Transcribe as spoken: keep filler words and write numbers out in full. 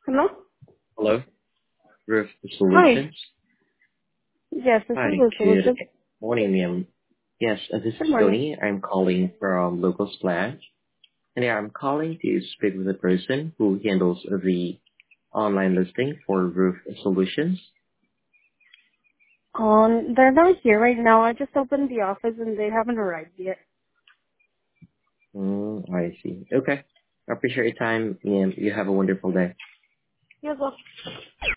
Hello? Hello, Roof Hi. Solutions. Yes, this Hi, is the good solution. morning, ma'am. Yes, uh, this Good is morning. Tony. I'm calling from Local Splash, and yeah, I'm calling to speak with the person who handles the online listing for Roof Solutions. Um, they're not here right now. I just opened the office and they haven't arrived yet. Mm, I see. Okay. I appreciate your time, and you have a wonderful day. Yes, well.